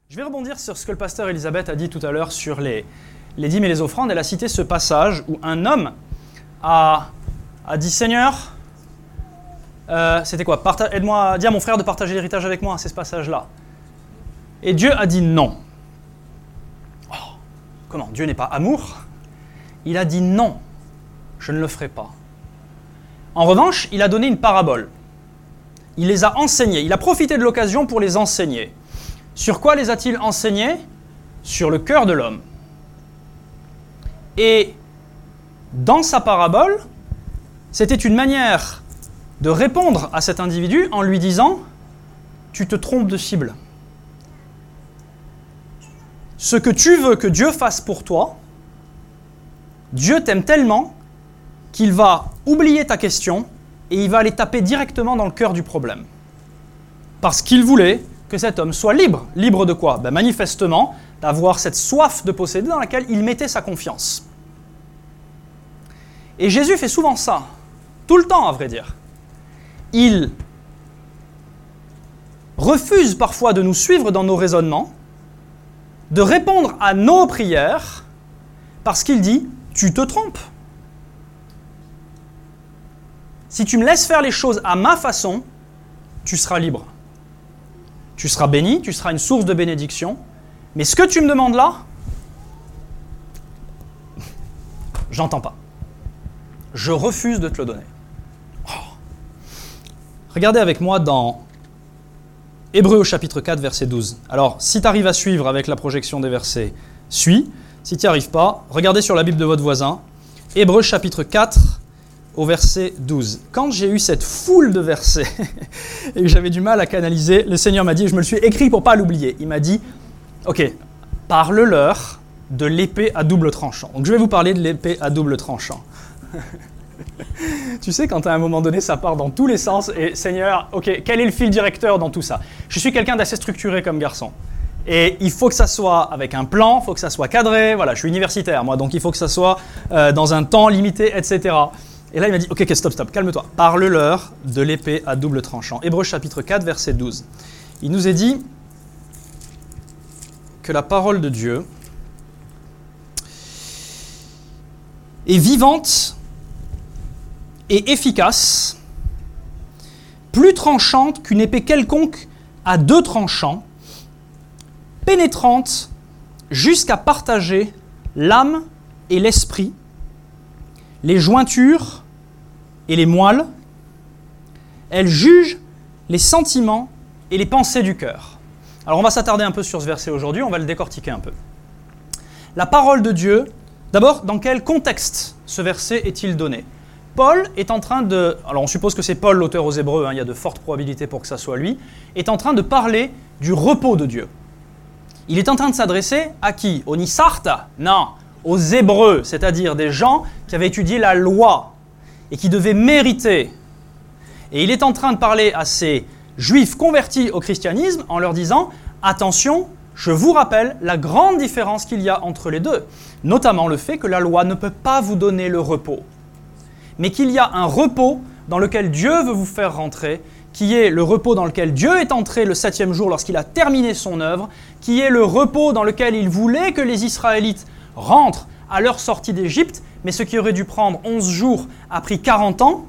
Je vais rebondir sur ce que le pasteur Elisabeth a dit tout à l'heure sur les dîmes et les offrandes. Elle a cité ce passage où un homme a dit « Seigneur, c'était quoi? Aide-moi, dis à mon frère de partager l'héritage avec moi. » C'est ce passage-là. Et Dieu a dit non. Oh, comment? Dieu n'est pas amour? Il a dit non, je ne le ferai pas. En revanche, il a donné une parabole. Il les a enseignés. Il a profité de l'occasion pour les enseigner. Sur quoi les a-t-il enseignés? Sur le cœur de l'homme. Et dans sa parabole, c'était une manière de répondre à cet individu en lui disant « Tu te trompes de cible. Ce que tu veux que Dieu fasse pour toi, Dieu t'aime tellement qu'il va oublier ta question et il va aller taper directement dans le cœur du problème. Parce qu'il voulait que cet homme soit libre. Libre de quoi? Manifestement, d'avoir cette soif de posséder dans laquelle il mettait sa confiance. Et Jésus fait souvent ça, tout le temps à vrai dire. Il refuse parfois de nous suivre dans nos raisonnements, de répondre à nos prières, parce qu'il dit « tu te trompes ». Si tu me laisses faire les choses à ma façon, tu seras libre. Tu seras béni, tu seras une source de bénédiction. Mais ce que tu me demandes là, j'entends pas. Je refuse de te le donner. Oh. Regardez avec moi dans Hébreux au chapitre 4, verset 12. Alors, si tu arrives à suivre avec la projection des versets, suis. Si tu n'y arrives pas, regardez sur la Bible de votre voisin. Hébreux chapitre 4, au verset 12. Quand j'ai eu cette foule de versets et que j'avais du mal à canaliser, le Seigneur m'a dit, je me le suis écrit pour ne pas l'oublier, il m'a dit, ok, parle-leur de l'épée à double tranchant. Donc je vais vous parler de l'épée à double tranchant. Tu sais, quand à un moment donné, ça part dans tous les sens, et Seigneur, ok, quel est le fil directeur dans tout ça? Je suis quelqu'un d'assez structuré comme garçon. Et il faut que ça soit avec un plan, il faut que ça soit cadré, voilà, je suis universitaire moi, donc il faut que ça soit dans un temps limité, etc. Et là, il m'a dit, ok, stop, calme-toi. Parle-leur de l'épée à double tranchant. Hébreux chapitre 4, verset 12. Il nous est dit que la parole de Dieu est vivante et efficace, plus tranchante qu'une épée quelconque à deux tranchants, pénétrante jusqu'à partager l'âme et l'esprit, les jointures et les moelles. Elle juge les sentiments et les pensées du cœur. Alors on va s'attarder un peu sur ce verset aujourd'hui, on va le décortiquer un peu. La parole de Dieu, d'abord, dans quel contexte ce verset est-il donné? Paul est en train de, alors on suppose que c'est Paul l'auteur aux Hébreux, il y a de fortes probabilités pour que ça soit lui, est en train de parler du repos de Dieu. Il est en train de s'adresser à qui? Aux Nisarta? Non, aux Hébreux, c'est-à-dire des gens qui avaient étudié la loi et qui devaient mériter. Et il est en train de parler à ces Juifs convertis au christianisme en leur disant « Attention, je vous rappelle la grande différence qu'il y a entre les deux, notamment le fait que la loi ne peut pas vous donner le repos, mais qu'il y a un repos dans lequel Dieu veut vous faire rentrer, qui est le repos dans lequel Dieu est entré le 7e jour lorsqu'il a terminé son œuvre, qui est le repos dans lequel il voulait que les Israélites rentrent à leur sortie d'Égypte, mais ce qui aurait dû prendre 11 jours a pris 40 ans.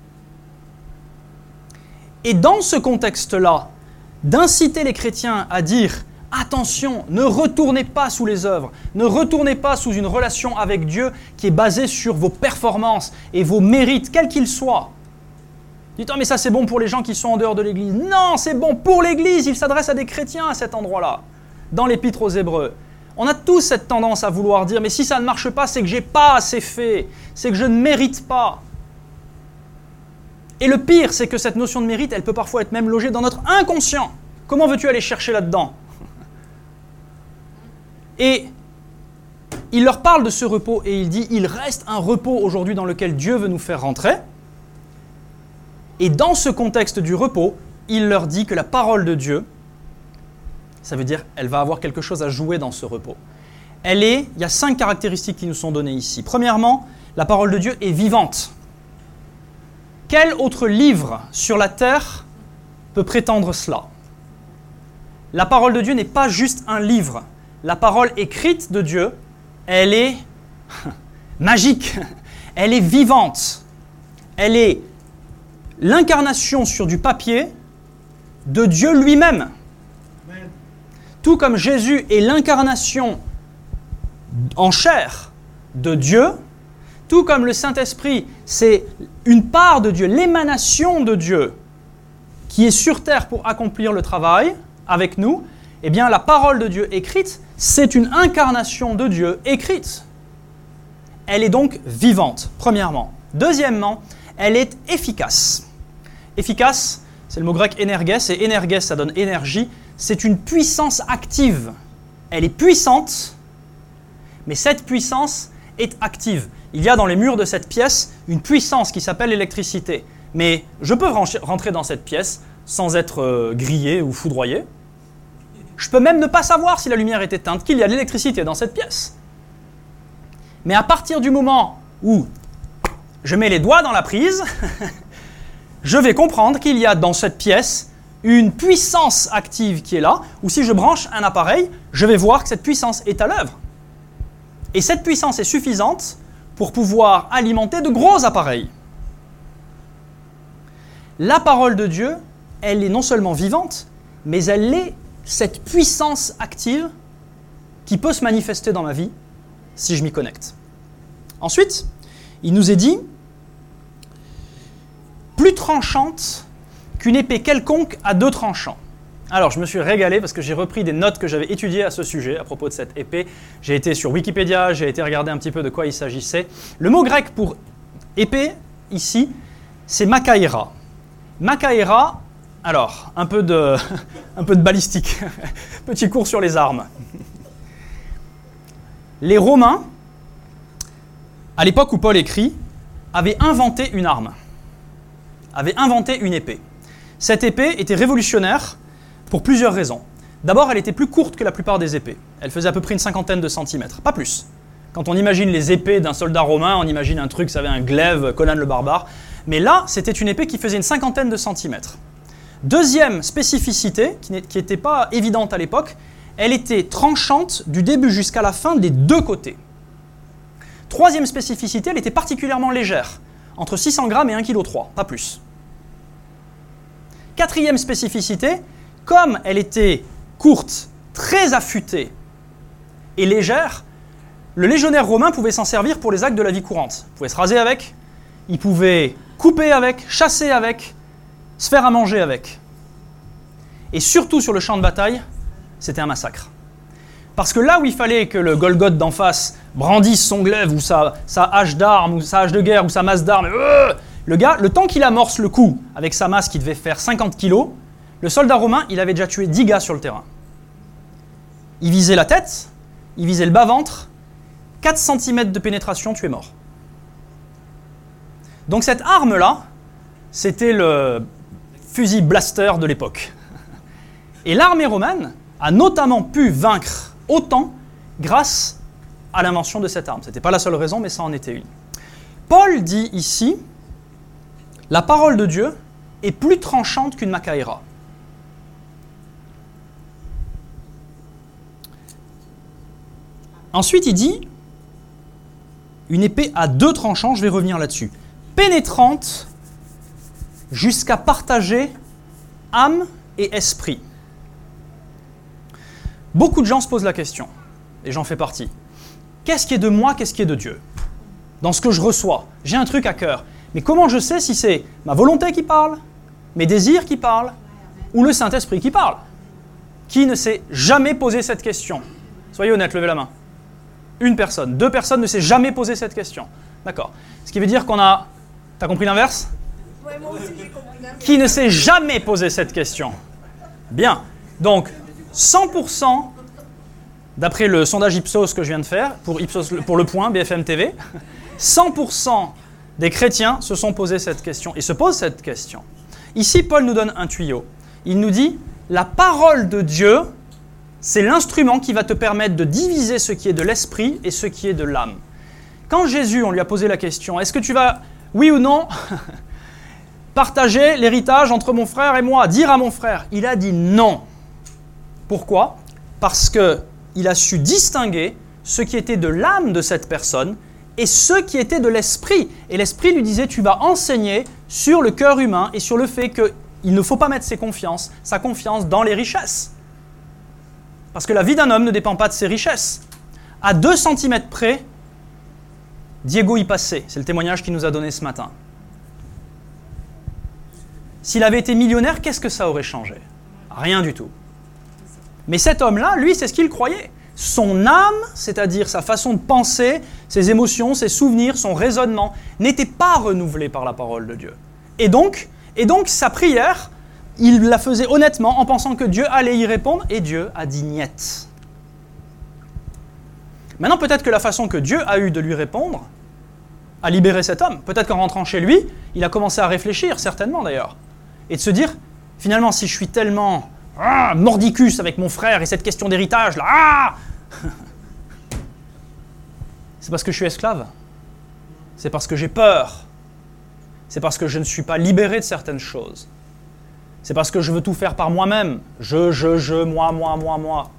Et dans ce contexte-là, d'inciter les chrétiens à dire « Attention, ne retournez pas sous les œuvres, ne retournez pas sous une relation avec Dieu qui est basée sur vos performances et vos mérites, quels qu'ils soient. » Dites « mais ça c'est bon pour les gens qui sont en dehors de l'Église. » Non, c'est bon pour l'Église, il s'adresse à des chrétiens à cet endroit-là, dans l'Épître aux Hébreux. On a tous cette tendance à vouloir dire « mais si ça ne marche pas, c'est que j'ai pas assez fait, c'est que je ne mérite pas. » Et le pire, c'est que cette notion de mérite, elle peut parfois être même logée dans notre inconscient. Comment veux-tu aller chercher là-dedans? Et il leur parle de ce repos et il dit « il reste un repos aujourd'hui dans lequel Dieu veut nous faire rentrer. » Et dans ce contexte du repos, il leur dit que la parole de Dieu, ça veut dire qu'elle va avoir quelque chose à jouer dans ce repos. Il y a 5 caractéristiques qui nous sont données ici. Premièrement, la parole de Dieu est vivante. Quel autre livre sur la terre peut prétendre cela? la parole de Dieu n'est pas juste un livre. La parole écrite de Dieu, elle est magique, elle est vivante. Elle est l'incarnation sur du papier de Dieu lui-même. Amen. Tout comme Jésus est l'incarnation en chair de Dieu, tout comme le Saint-Esprit, c'est une part de Dieu, l'émanation de Dieu qui est sur terre pour accomplir le travail avec nous, eh bien la parole de Dieu écrite, c'est une incarnation de Dieu écrite. Elle est donc vivante, premièrement. Deuxièmement, elle est efficace. Efficace, c'est le mot grec énergès, et énergès, ça donne énergie. C'est une puissance active. Elle est puissante, mais cette puissance est active. Il y a dans les murs de cette pièce une puissance qui s'appelle l'électricité. Mais je peux rentrer dans cette pièce sans être grillé ou foudroyé. Je peux même ne pas savoir si la lumière est éteinte, qu'il y a de l'électricité dans cette pièce. Mais à partir du moment où je mets les doigts dans la prise, je vais comprendre qu'il y a dans cette pièce une puissance active qui est là, ou si je branche un appareil, je vais voir que cette puissance est à l'œuvre. Et cette puissance est suffisante pour pouvoir alimenter de gros appareils. La parole de Dieu, elle est non seulement vivante, mais elle est cette puissance active qui peut se manifester dans ma vie si je m'y connecte. Ensuite, il nous est dit plus tranchante qu'une épée quelconque à 2 tranchants. Alors, je me suis régalé parce que j'ai repris des notes que j'avais étudiées à ce sujet, à propos de cette épée. J'ai été sur Wikipédia, j'ai été regarder un petit peu de quoi il s'agissait. Le mot grec pour épée, ici, c'est makaira. Makaira, alors, un peu de balistique, petit cours sur les armes. Les Romains, à l'époque où Paul écrit, avaient inventé une arme, avaient inventé une épée. Cette épée était révolutionnaire pour plusieurs raisons. D'abord, elle était plus courte que la plupart des épées. Elle faisait à peu près une 50aine de centimètres, pas plus. Quand on imagine les épées d'un soldat romain, on imagine un truc, ça avait un glaive, Conan le barbare. Mais là, c'était une épée qui faisait une 50aine de centimètres. Deuxième spécificité, qui n'était pas évidente à l'époque, elle était tranchante du début jusqu'à la fin des 2 côtés. Troisième spécificité, elle était particulièrement légère, entre 600 grammes et 1,3 kg, pas plus. Quatrième spécificité, comme elle était courte, très affûtée et légère, le légionnaire romain pouvait s'en servir pour les actes de la vie courante. Il pouvait se raser avec, il pouvait couper avec, chasser avec, se faire à manger avec. Et surtout sur le champ de bataille, c'était un massacre. Parce que là où il fallait que le Golgoth d'en face brandisse son glaive ou sa hache d'armes, ou sa hache de guerre, ou sa masse d'armes, le gars, le temps qu'il amorce le coup avec sa masse qui devait faire 50 kilos, le soldat romain, il avait déjà tué 10 gars sur le terrain. Il visait la tête, il visait le bas-ventre, 4 cm de pénétration, tu es mort. Donc cette arme-là, c'était le fusil blaster de l'époque. Et l'armée romaine a notamment pu vaincre autant grâce à l'invention de cette arme. Ce n'était pas la seule raison, mais ça en était une. Paul dit ici, la parole de Dieu est plus tranchante qu'une makaïra. Ensuite, il dit, une épée à 2 tranchants, je vais revenir là-dessus, pénétrante jusqu'à partager âme et esprit. Beaucoup de gens se posent la question, et j'en fais partie. Qu'est-ce qui est de moi, qu'est-ce qui est de Dieu? Dans ce que je reçois, j'ai un truc à cœur. Mais comment je sais si c'est ma volonté qui parle, mes désirs qui parlent, ou le Saint-Esprit qui parle? Qui ne s'est jamais posé cette question? Soyez honnête, levez la main. 1 personne, 2 personnes ne s'est jamais posé cette question. D'accord. Ce qui veut dire qu'on a... T'as compris l'inverse? Ouais, moi aussi j'ai compris l'inverse. Qui ne s'est jamais posé cette question? Bien. Donc, 100%, d'après le sondage Ipsos que je viens de faire, pour Le Point, BFM TV, 100% des chrétiens se sont posés cette question et se posent cette question. Ici, Paul nous donne un tuyau. Il nous dit, la parole de Dieu, c'est l'instrument qui va te permettre de diviser ce qui est de l'esprit et ce qui est de l'âme. Quand Jésus, on lui a posé la question, est-ce que tu vas, oui ou non, partager l'héritage entre mon frère et moi, dire à mon frère, il a dit non. Pourquoi ? Parce qu'il a su distinguer ce qui était de l'âme de cette personne et ce qui était de l'esprit. Et l'esprit lui disait, tu vas enseigner sur le cœur humain et sur le fait qu'il ne faut pas mettre sa confiance dans les richesses. Parce que la vie d'un homme ne dépend pas de ses richesses. À 2 centimètres près, Diego y passait. C'est le témoignage qu'il nous a donné ce matin. S'il avait été millionnaire, qu'est-ce que ça aurait changé ? Rien du tout. Mais cet homme-là, lui, c'est ce qu'il croyait. Son âme, c'est-à-dire sa façon de penser, ses émotions, ses souvenirs, son raisonnement, n'était pas renouvelé par la parole de Dieu. Et donc sa prière, il la faisait honnêtement en pensant que Dieu allait y répondre, et Dieu a dit niet. Maintenant, peut-être que la façon que Dieu a eu de lui répondre a libéré cet homme. Peut-être qu'en rentrant chez lui, il a commencé à réfléchir, certainement d'ailleurs, et de se dire, finalement, si je suis tellement mordicus avec mon frère et cette question d'héritage, là, c'est parce que je suis esclave. C'est parce que j'ai peur. C'est parce que je ne suis pas libéré de certaines choses. C'est parce que je veux tout faire par moi-même. Moi.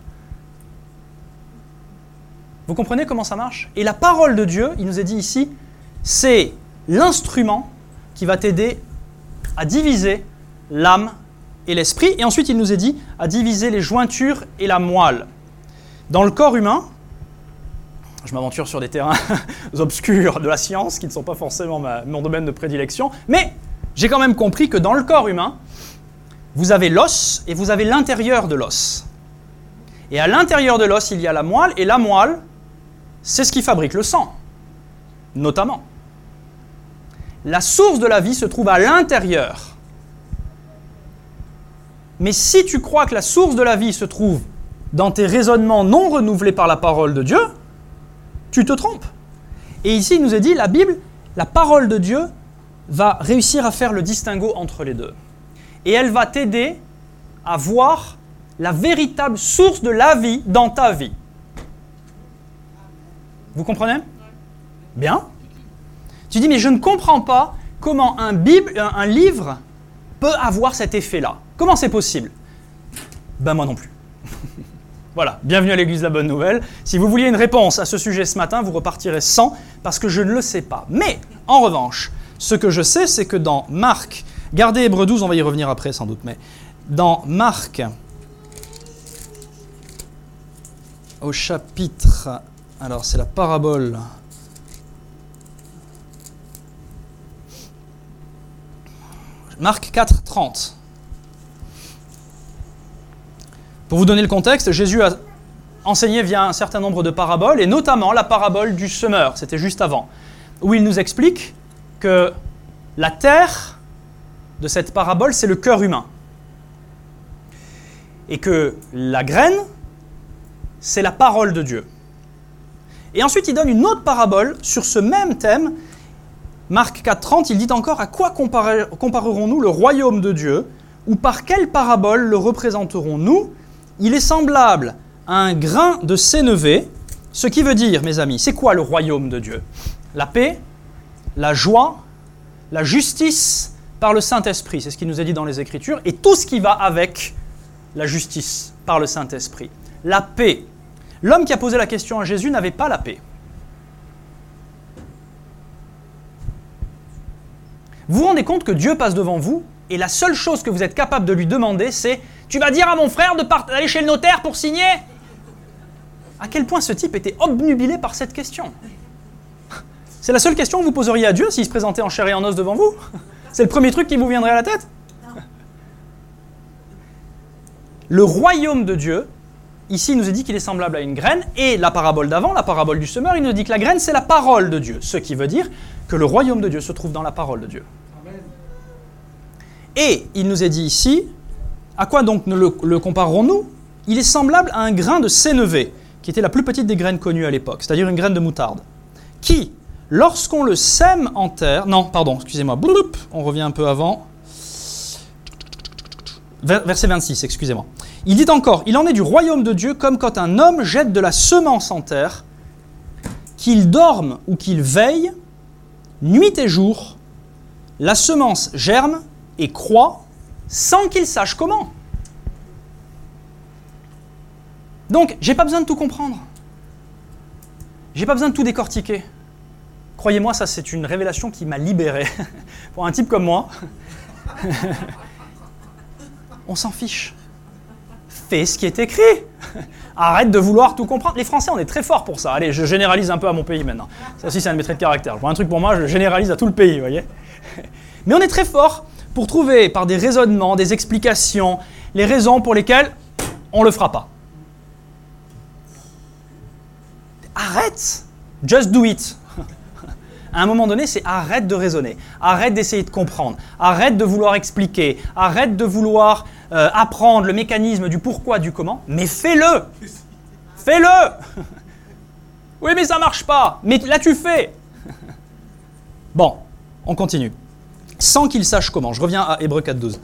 Vous comprenez comment ça marche ? Et la parole de Dieu, il nous est dit ici, c'est l'instrument qui va t'aider à diviser l'âme et l'esprit. Et ensuite, il nous est dit à diviser les jointures et la moelle. Dans le corps humain, je m'aventure sur des terrains obscurs de la science qui ne sont pas forcément mon domaine de prédilection, mais j'ai quand même compris que dans le corps humain, vous avez l'os et vous avez l'intérieur de l'os. Et à l'intérieur de l'os, il y a la moelle, et la moelle, c'est ce qui fabrique le sang, notamment. La source de la vie se trouve à l'intérieur. Mais si tu crois que la source de la vie se trouve dans tes raisonnements non renouvelés par la parole de Dieu, tu te trompes. Et ici, il nous est dit, la Bible, la parole de Dieu va réussir à faire le distinguo entre les deux. Et elle va t'aider à voir la véritable source de la vie dans ta vie. Vous comprenez ? Bien. Tu dis, mais je ne comprends pas comment un livre peut avoir cet effet-là. Comment c'est possible ? Ben moi non plus. Voilà, bienvenue à l'Église de la Bonne Nouvelle. Si vous vouliez une réponse à ce sujet ce matin, vous repartirez sans, parce que je ne le sais pas. Mais, en revanche, ce que je sais, c'est que dans Marc, gardez Hébreux 12, on va y revenir après sans doute, mais dans Marc, au chapitre, alors c'est la parabole, Marc 4, 30. Pour vous donner le contexte, Jésus a enseigné via un certain nombre de paraboles, et notamment la parabole du semeur, c'était juste avant, où il nous explique que la terre de cette parabole, c'est le cœur humain. Et que la graine, c'est la parole de Dieu. Et ensuite, il donne une autre parabole sur ce même thème. Marc 4, 30, il dit encore « À quoi comparerons-nous le royaume de Dieu ? Ou par quelle parabole le représenterons-nous ? Il est semblable à un grain de sénévé. » Ce qui veut dire, mes amis, c'est quoi le royaume de Dieu ? La paix, la joie, la justice par le Saint-Esprit. C'est ce qui nous est dit dans les Écritures. Et tout ce qui va avec la justice par le Saint-Esprit. La paix. L'homme qui a posé la question à Jésus n'avait pas la paix. Vous vous rendez compte que Dieu passe devant vous et la seule chose que vous êtes capable de lui demander, c'est « Tu vas dire à mon frère d'aller chez le notaire pour signer ?» À quel point ce type était obnubilé par cette question. C'est la seule question que vous poseriez à Dieu s'il se présentait en chair et en os devant vous. C'est le premier truc qui vous viendrait à la tête. Le royaume de Dieu, ici il nous est dit qu'il est semblable à une graine, et la parabole d'avant, la parabole du semeur, il nous dit que la graine c'est la parole de Dieu, ce qui veut dire que le royaume de Dieu se trouve dans la parole de Dieu. Amen. Et il nous est dit ici, à quoi donc le comparerons-nous ? Il est semblable à un grain de sénévé, qui était la plus petite des graines connues à l'époque, c'est-à-dire une graine de moutarde, qui, lorsqu'on le sème en terre... Non, pardon, excusez-moi, on revient un peu avant. Verset 26, excusez-moi. Il dit encore, il en est du royaume de Dieu comme quand un homme jette de la semence en terre, qu'il dorme ou qu'il veille, nuit et jour, la semence germe et croît sans qu'il sache comment. Donc, j'ai pas besoin de tout comprendre. J'ai pas besoin de tout décortiquer. Croyez-moi, ça c'est une révélation qui m'a libéré. Pour un type comme moi, on s'en fiche. Fais ce qui est écrit. Arrête de vouloir tout comprendre. Les Français, on est très forts pour ça. Allez, je généralise un peu à mon pays maintenant. Ça aussi, c'est un de mes traits de caractère. Je vois un truc pour moi, je généralise à tout le pays, vous voyez. Mais on est très fort pour trouver, par des raisonnements, des explications, les raisons pour lesquelles on ne le fera pas. Arrête. Just do it. À un moment donné, c'est arrête de raisonner, arrête d'essayer de comprendre, arrête de vouloir expliquer, arrête de vouloir apprendre le mécanisme du pourquoi, du comment, mais fais-le. Fais-le. Oui, mais ça marche pas. Mais là, tu fais. Bon, on continue. Sans qu'il sache comment. Je reviens à Hébreux 4.12.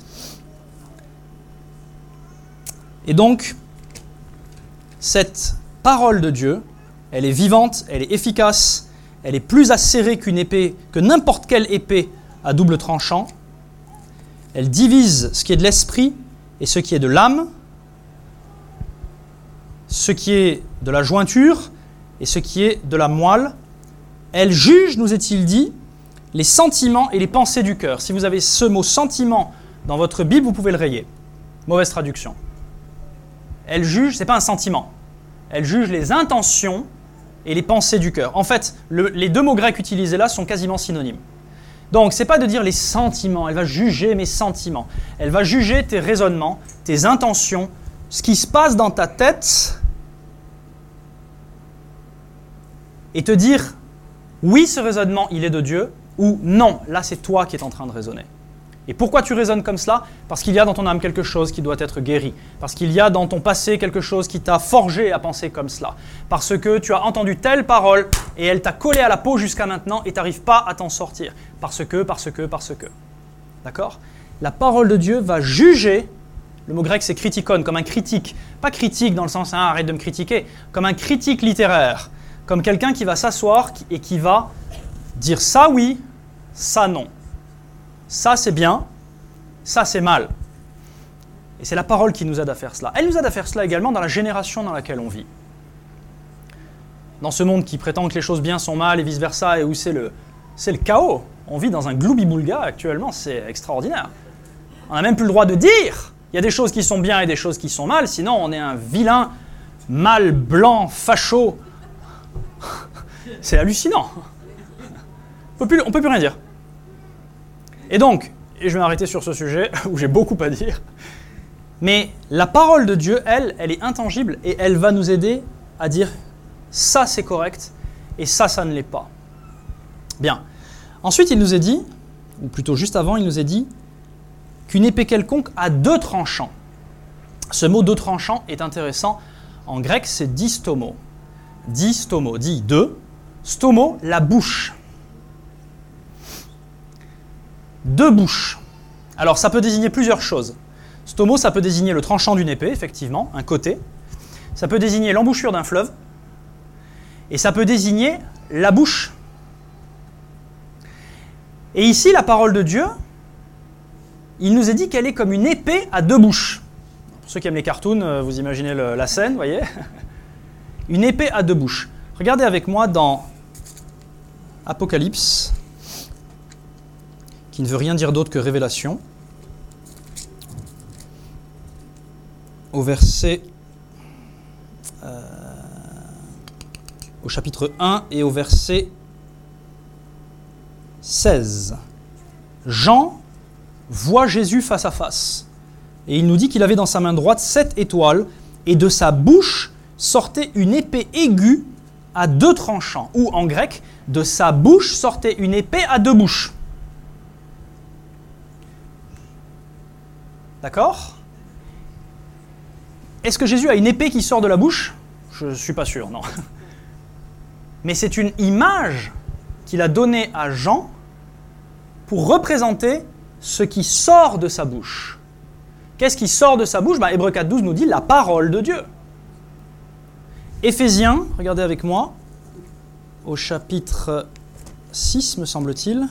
Et donc, cette parole de Dieu, elle est vivante, elle est efficace, elle est plus acérée qu'une épée, que n'importe quelle épée à double tranchant. Elle divise ce qui est de l'esprit et ce qui est de l'âme, ce qui est de la jointure et ce qui est de la moelle. Elle juge, nous est-il dit, les sentiments et les pensées du cœur. Si vous avez ce mot sentiment dans votre Bible, vous pouvez le rayer. Mauvaise traduction. Elle juge, ce n'est pas un sentiment. Elle juge les intentions et les pensées du cœur. En fait, les deux mots grecs utilisés là sont quasiment synonymes. Donc, ce n'est pas de dire les sentiments, elle va juger mes sentiments. Elle va juger tes raisonnements, tes intentions, ce qui se passe dans ta tête et te dire oui, ce raisonnement, il est de Dieu, ou non, là, c'est toi qui es en train de raisonner. Et pourquoi tu raisonnes comme cela? Parce qu'il y a dans ton âme quelque chose qui doit être guéri. Parce qu'il y a dans ton passé quelque chose qui t'a forgé à penser comme cela. Parce que tu as entendu telle parole et elle t'a collé à la peau jusqu'à maintenant et tu n'arrives pas à t'en sortir. Parce que. D'accord? La parole de Dieu va juger, le mot grec c'est kritikon, comme un critique. Pas critique dans le sens arrête de me critiquer, comme un critique littéraire. Comme quelqu'un qui va s'asseoir et qui va dire ça oui, ça non. Ça c'est bien, ça c'est mal. Et c'est la parole qui nous aide à faire cela. Elle nous aide à faire cela également dans la génération dans laquelle on vit. Dans ce monde qui prétend que les choses bien sont mal et vice-versa, et où c'est le chaos. On vit dans un gloubi-boulga actuellement, c'est extraordinaire. On n'a même plus le droit de dire il y a des choses qui sont bien et des choses qui sont mal, sinon on est un vilain, mâle, blanc, facho. C'est hallucinant. On peut plus rien dire. Et donc, et je vais m'arrêter sur ce sujet où j'ai beaucoup à dire, mais la parole de Dieu, elle est intangible et elle va nous aider à dire ça c'est correct et ça ne l'est pas. Bien. Ensuite, il nous est dit, ou plutôt juste avant, il nous est dit qu'une épée quelconque a deux tranchants. Ce mot deux tranchants est intéressant. En grec, c'est distomo. Distomo, dit deux. Stomo, la bouche. Deux bouches. Alors, ça peut désigner plusieurs choses. Stomo, ça peut désigner le tranchant d'une épée, effectivement, un côté. Ça peut désigner l'embouchure d'un fleuve. Et ça peut désigner la bouche. Et ici, la parole de Dieu, il nous est dit qu'elle est comme une épée à deux bouches. Pour ceux qui aiment les cartoons, vous imaginez la scène, vous voyez? Une épée à deux bouches. Regardez avec moi dans Apocalypse, qui ne veut rien dire d'autre que révélation, au verset, au chapitre 1 et au verset 16. Jean voit Jésus face à face. Et il nous dit qu'il avait dans sa main droite 7 étoiles, et de sa bouche sortait une épée aiguë à deux tranchants. Ou en grec, de sa bouche sortait une épée à deux bouches. D'accord? Est-ce que Jésus a une épée qui sort de la bouche? Je ne suis pas sûr, non. Mais c'est une image qu'il a donnée à Jean pour représenter ce qui sort de sa bouche. Qu'est-ce qui sort de sa bouche? Hébreux 4.12 nous dit la parole de Dieu. Éphésiens, regardez avec moi, au chapitre 6, me semble-t-il,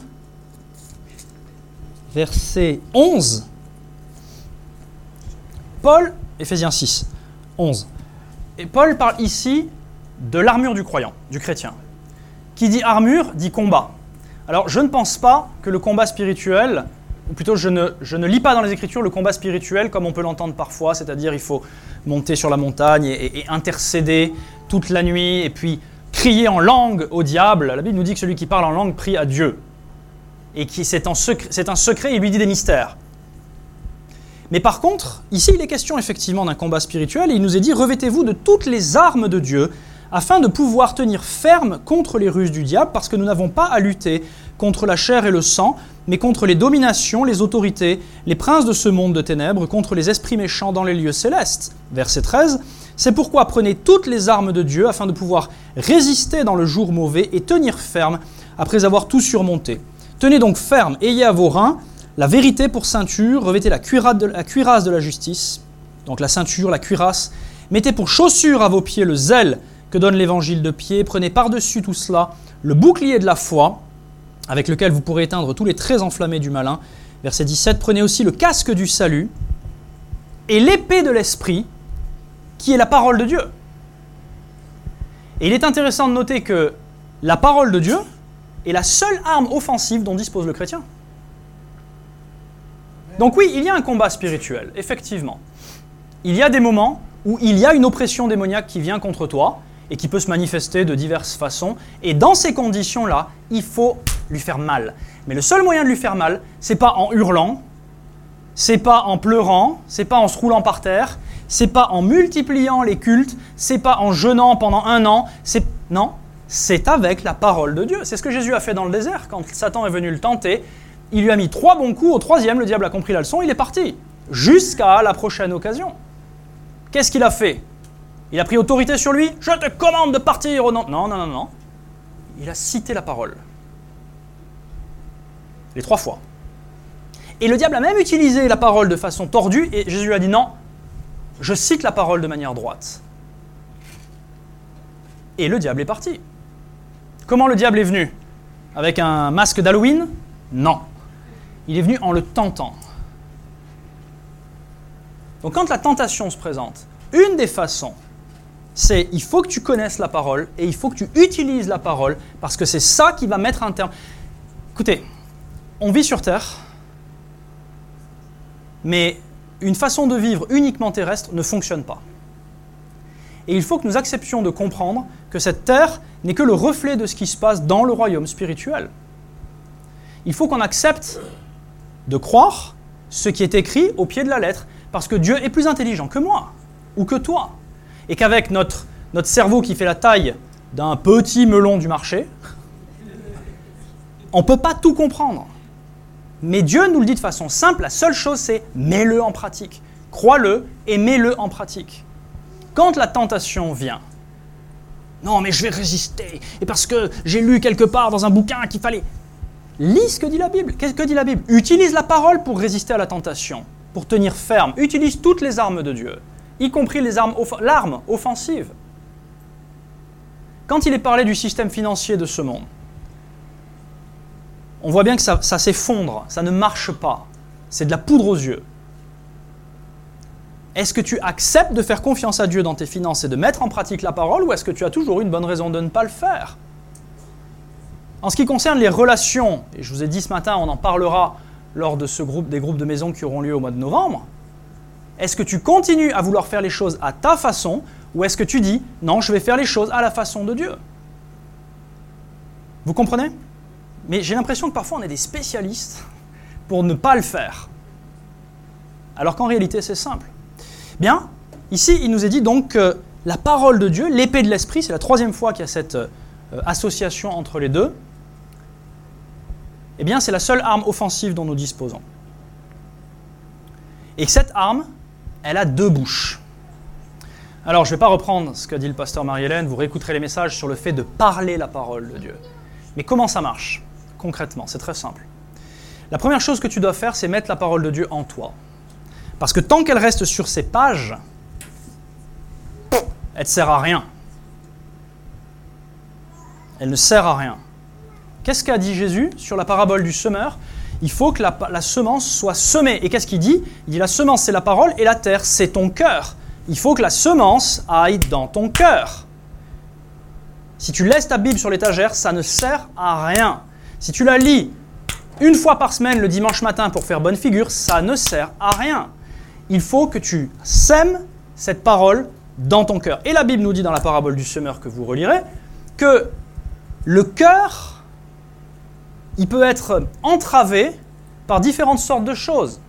verset 11. Paul, Éphésiens 6, 11. Et Paul parle ici de l'armure du croyant, du chrétien. Qui dit armure, dit combat. Alors, je ne pense pas que le combat spirituel, ou plutôt je ne lis pas dans les Écritures le combat spirituel comme on peut l'entendre parfois, c'est-à-dire il faut monter sur la montagne et intercéder toute la nuit et puis crier en langue au diable. La Bible nous dit que celui qui parle en langue prie à Dieu. Et c'est un secret, il lui dit des mystères. Mais par contre, ici il est question effectivement d'un combat spirituel et il nous est dit « Revêtez-vous de toutes les armes de Dieu afin de pouvoir tenir ferme contre les ruses du diable, parce que nous n'avons pas à lutter contre la chair et le sang, mais contre les dominations, les autorités, les princes de ce monde de ténèbres, contre les esprits méchants dans les lieux célestes. » Verset 13, « C'est pourquoi prenez toutes les armes de Dieu afin de pouvoir résister dans le jour mauvais et tenir ferme après avoir tout surmonté. Tenez donc ferme, ayez à vos reins la vérité pour ceinture, revêtez la cuirasse de la justice, donc la ceinture, la cuirasse, mettez pour chaussure à vos pieds le zèle que donne l'évangile de pied, prenez par-dessus tout cela le bouclier de la foi, avec lequel vous pourrez éteindre tous les traits enflammés du malin. Verset 17, prenez aussi le casque du salut et l'épée de l'esprit, qui est la parole de Dieu. Et il est intéressant de noter que la parole de Dieu est la seule arme offensive dont dispose le chrétien. Donc oui, il y a un combat spirituel, effectivement. Il y a des moments où il y a une oppression démoniaque qui vient contre toi et qui peut se manifester de diverses façons. Et dans ces conditions-là, il faut lui faire mal. Mais le seul moyen de lui faire mal, c'est pas en hurlant, c'est pas en pleurant, c'est pas en se roulant par terre, c'est pas en multipliant les cultes, c'est pas en jeûnant pendant 1 an, non, c'est avec la parole de Dieu. C'est ce que Jésus a fait dans le désert. Quand Satan est venu le tenter, il lui a mis 3 bons coups, au 3e, le diable a compris la leçon, il est parti, jusqu'à la prochaine occasion. Qu'est-ce qu'il a fait? Il a pris autorité sur lui. Je te commande de partir au nom. Non. Il a cité la parole. Les 3 fois. Et le diable a même utilisé la parole de façon tordue et Jésus a dit non, je cite la parole de manière droite. Et le diable est parti. Comment le diable est venu? Avec un masque d'Halloween? Non. Il est venu en le tentant. Donc quand la tentation se présente, une des façons, c'est il faut que tu connaisses la parole et il faut que tu utilises la parole parce que c'est ça qui va mettre un terme. Écoutez, on vit sur Terre, mais une façon de vivre uniquement terrestre ne fonctionne pas. Et il faut que nous acceptions de comprendre que cette Terre n'est que le reflet de ce qui se passe dans le royaume spirituel. Il faut qu'on accepte de croire ce qui est écrit au pied de la lettre, parce que Dieu est plus intelligent que moi ou que toi. Et qu'avec notre cerveau qui fait la taille d'un petit melon du marché, on ne peut pas tout comprendre. Mais Dieu nous le dit de façon simple, la seule chose c'est mets-le en pratique. Crois-le et mets-le en pratique. Quand la tentation vient, non mais je vais résister, et parce que j'ai lu quelque part dans un bouquin qu'il fallait... Lis ce que dit la Bible. Qu'est-ce que dit la Bible? Utilise la parole pour résister à la tentation, pour tenir ferme. Utilise toutes les armes de Dieu, y compris l'arme offensive. Quand il est parlé du système financier de ce monde, on voit bien que ça s'effondre, ça ne marche pas. C'est de la poudre aux yeux. Est-ce que tu acceptes de faire confiance à Dieu dans tes finances et de mettre en pratique la parole, ou est-ce que tu as toujours une bonne raison de ne pas le faire? En ce qui concerne les relations, et je vous ai dit ce matin, on en parlera lors de des groupes de maison qui auront lieu au mois de novembre, est-ce que tu continues à vouloir faire les choses à ta façon, ou est-ce que tu dis « Non, je vais faire les choses à la façon de Dieu ». Vous comprenez? Mais j'ai l'impression que parfois on est des spécialistes pour ne pas le faire. Alors qu'en réalité, c'est simple. Bien, ici, il nous est dit donc que la parole de Dieu, l'épée de l'esprit, c'est la 3e fois qu'il y a cette association entre les deux, eh bien, c'est la seule arme offensive dont nous disposons. Et cette arme, elle a 2 bouches. Alors, je ne vais pas reprendre ce qu'a dit le pasteur Marie-Hélène, vous réécouterez les messages sur le fait de parler la parole de Dieu. Mais comment ça marche, concrètement? C'est très simple. La première chose que tu dois faire, c'est mettre la parole de Dieu en toi. Parce que tant qu'elle reste sur ces pages, elle ne sert à rien. Elle ne sert à rien. Qu'est-ce qu'a dit Jésus sur la parabole du semeur? Il faut que la semence soit semée. Et qu'est-ce qu'il dit? Il dit la semence, c'est la parole, et la terre, c'est ton cœur. il faut que la semence aille dans ton cœur. Si tu laisses ta Bible sur l'étagère, ça ne sert à rien. Si tu la lis une fois par semaine le dimanche matin pour faire bonne figure, ça ne sert à rien. Il faut que tu sèmes cette parole dans ton cœur. Et la Bible nous dit dans la parabole du semeur que vous relirez, que le cœur, il peut être entravé par différentes sortes de choses.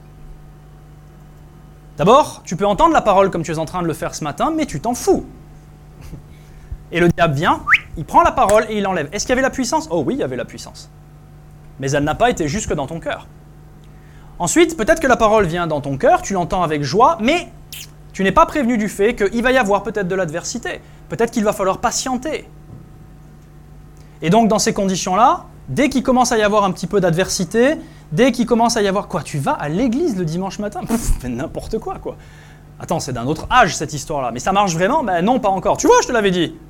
D'abord, tu peux entendre la parole comme tu es en train de le faire ce matin, mais tu t'en fous. Et le diable vient, il prend la parole et il l'enlève. Est-ce qu'il y avait la puissance? Oh oui, il y avait la puissance. Mais elle n'a pas été jusque dans ton cœur. Ensuite, peut-être que la parole vient dans ton cœur, tu l'entends avec joie, mais tu n'es pas prévenu du fait qu'il va y avoir peut-être de l'adversité. Peut-être qu'il va falloir patienter. Et donc, dans ces conditions-là, dès qu'il commence à y avoir un petit peu d'adversité, dès qu'il commence à y avoir quoi? Tu vas à l'église le dimanche matin? N'importe quoi. Attends, c'est d'un autre âge cette histoire-là. Mais ça marche vraiment? Ben non, pas encore. Tu vois, je te l'avais dit.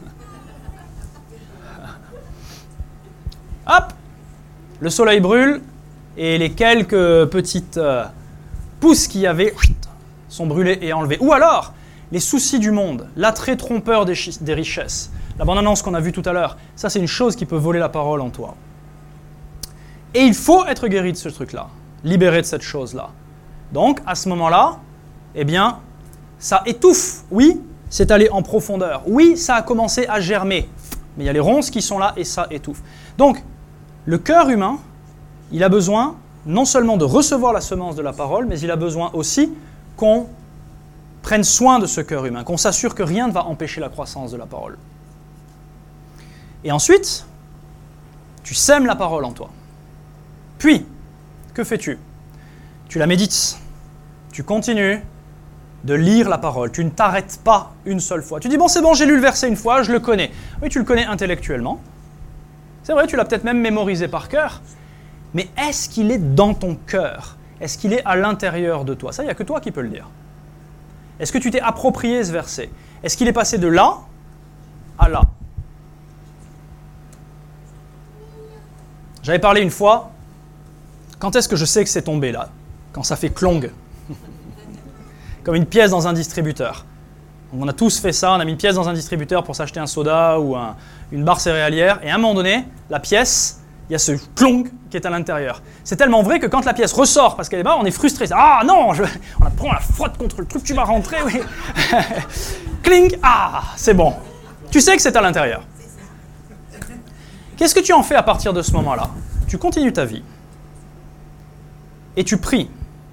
Hop! Le soleil brûle et les quelques petites pousses qu'il y avait sont brûlées et enlevées. Ou alors, les soucis du monde, l'attrait trompeur des richesses, l'abondance qu'on a vue tout à l'heure, ça c'est une chose qui peut voler la parole en toi. Et il faut être guéri de ce truc-là, libéré de cette chose-là. Donc, à ce moment-là, eh bien, ça étouffe. Oui, c'est allé en profondeur. Oui, ça a commencé à germer. Mais il y a les ronces qui sont là et ça étouffe. Donc, le cœur humain, il a besoin non seulement de recevoir la semence de la parole, mais il a besoin aussi qu'on prenne soin de ce cœur humain, qu'on s'assure que rien ne va empêcher la croissance de la parole. Et ensuite, tu sèmes la parole en toi. Puis, que fais-tu? Tu la médites. Tu continues de lire la parole. Tu ne t'arrêtes pas une seule fois. Tu dis, bon, c'est bon, j'ai lu le verset une fois, je le connais. Oui, tu le connais intellectuellement. C'est vrai, tu l'as peut-être même mémorisé par cœur. Mais est-ce qu'il est dans ton cœur? Est-ce qu'il est à l'intérieur de toi? Ça, il n'y a que toi qui peux le dire. Est-ce que tu t'es approprié ce verset? Est-ce qu'il est passé de là à là? J'avais parlé une fois, quand est-ce que je sais que c'est tombé là? Quand ça fait clong. Comme une pièce dans un distributeur. Donc on a tous fait ça, on a mis une pièce dans un distributeur pour s'acheter un soda ou une barre céréalière, et à un moment donné, la pièce, il y a ce clong qui est à l'intérieur. C'est tellement vrai que quand la pièce ressort, parce qu'elle est bas, on est frustré. Ah non, on la frotte contre le truc, tu vas rentrer, oui. Cling, ah, c'est bon. Tu sais que c'est à l'intérieur. Qu'est-ce que tu en fais à partir de ce moment-là? Tu continues ta vie. Et tu pries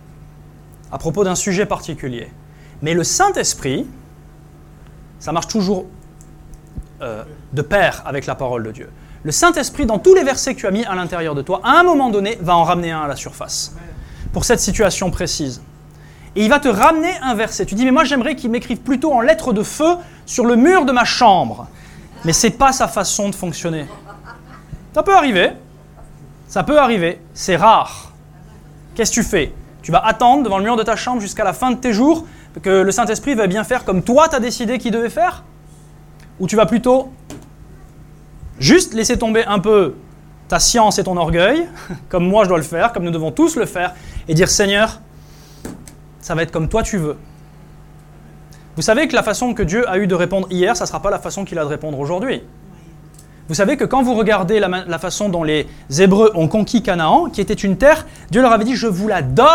à propos d'un sujet particulier. Mais le Saint-Esprit, ça marche toujours de pair avec la parole de Dieu. Le Saint-Esprit, dans tous les versets que tu as mis à l'intérieur de toi, à un moment donné, va en ramener un à la surface, pour cette situation précise. Et il va te ramener un verset. Tu dis, mais moi j'aimerais qu'il m'écrive plutôt en lettres de feu sur le mur de ma chambre. Mais ce n'est pas sa façon de fonctionner. Ça peut arriver, c'est rare. Qu'est-ce que tu fais? Tu vas attendre devant le mur de ta chambre jusqu'à la fin de tes jours que le Saint-Esprit va bien faire comme toi tu as décidé qu'il devait faire? Ou tu vas plutôt juste laisser tomber un peu ta science et ton orgueil, comme moi je dois le faire, comme nous devons tous le faire, et dire Seigneur, ça va être comme toi tu veux. Vous savez que la façon que Dieu a eu de répondre hier, ça ne sera pas la façon qu'il a de répondre aujourd'hui. Vous savez que quand vous regardez la façon dont les Hébreux ont conquis Canaan, qui était une terre, Dieu leur avait dit « je vous la donne ».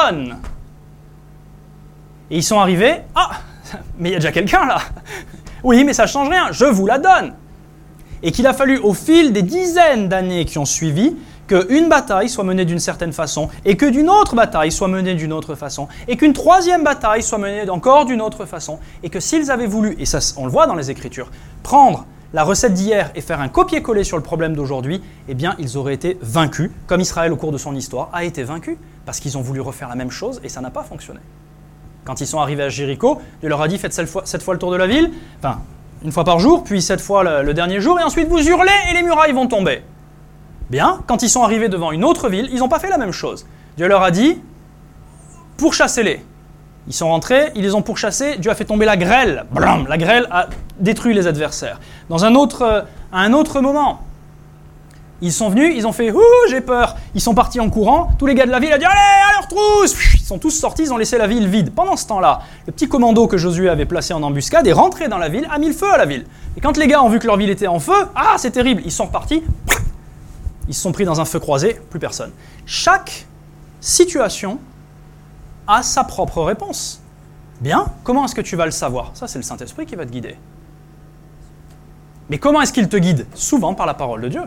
Et ils sont arrivés « ah, mais il y a déjà quelqu'un là !» Oui, mais ça ne change rien, je vous la donne. Et qu'il a fallu au fil des dizaines d'années qui ont suivi qu'une bataille soit menée d'une certaine façon et que d'une autre bataille soit menée d'une autre façon et qu'une troisième bataille soit menée encore d'une autre façon et que s'ils avaient voulu, et ça on le voit dans les Écritures, prendre la recette d'hier et faire un copier-coller sur le problème d'aujourd'hui, eh bien ils auraient été vaincus, comme Israël au cours de son histoire a été vaincu, parce qu'ils ont voulu refaire la même chose et ça n'a pas fonctionné. Quand ils sont arrivés à Jéricho, Dieu leur a dit « faites cette fois le tour de la ville », enfin, une fois par jour, puis 7 fois le dernier jour, et ensuite vous hurlez et les murailles vont tomber. Bien, quand ils sont arrivés devant une autre ville, ils n'ont pas fait la même chose. Dieu leur a dit « pourchassez-les ». Ils sont rentrés, ils les ont pourchassés, Dieu a fait tomber la grêle. Blam, la grêle a détruit les adversaires. À un autre moment, ils sont venus, ils ont fait « ouh, j'ai peur ». Ils sont partis en courant, tous les gars de la ville ont dit « allez, à leur trousse !» sont tous sortis, ils ont laissé la ville vide. Pendant ce temps-là, le petit commando que Josué avait placé en embuscade est rentré dans la ville, a mis le feu à la ville. Et quand les gars ont vu que leur ville était en feu, ah, c'est terrible, ils sont repartis, ils se sont pris dans un feu croisé, plus personne. Chaque situation a sa propre réponse. Bien, comment est-ce que tu vas le savoir? Ça, c'est le Saint-Esprit qui va te guider. Mais comment est-ce qu'il te guide? Souvent par la parole de Dieu.